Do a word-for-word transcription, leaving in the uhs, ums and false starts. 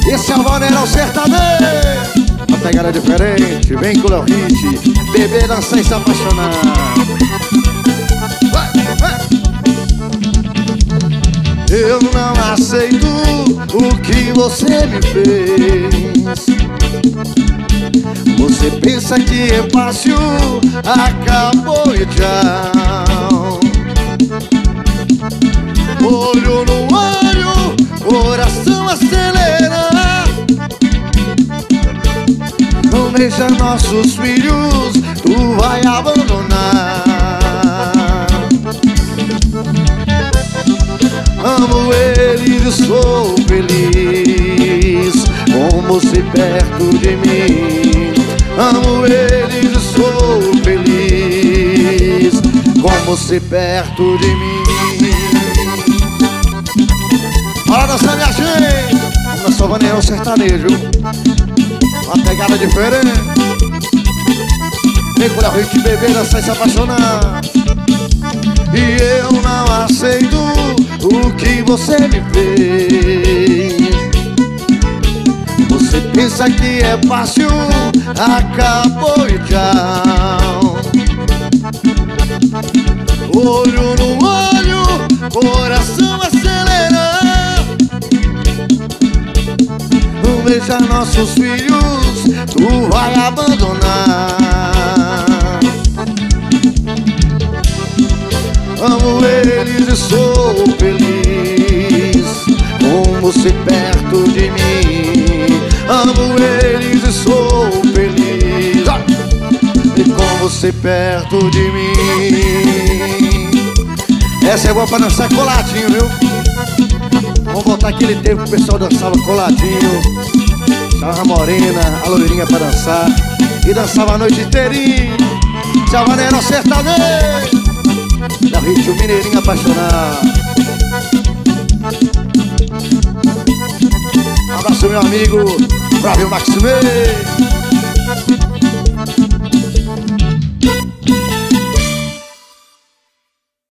Esse é o Vaneirão Sertanejo. A pegada é diferente, vem com o Léo Hit. Beber, dançar e se apaixonar. Vai, vai. Eu não aceito o que você me fez. Você pensa que é fácil, acabou e tchau. Olho no olho, coração acelera. Não deixa nossos filhos, tu vai abandonar. Amo eles e sou feliz com você perto de mim. Amo eles e sou feliz com você perto de mim. Bora dançar, minha gente. Vamos dançar o Vaneirão Sertanejo. Uma pegada diferente. Vem com a gente beber, dançar e se apaixonar. E eu não aceito o que você me fez. Você pensa que é fácil, acabou e tchau. Olho no olho, coração acelera. Não deixa nossos filhos, tu vai abandonar. Amo eles e sou feliz com você perto de mim. Amo eles e sou feliz e com você perto de mim. Essa é boa pra dançar coladinho, viu? Vamos voltar aquele tempo que o pessoal dançava coladinho. Chama a morena, a loirinha pra dançar. E dançava a noite inteirinha. Esse é o Vaneirão Sertanejo. Da Hit, o mineirinho apaixonado. Um abraço, meu amigo Flávio Maximei.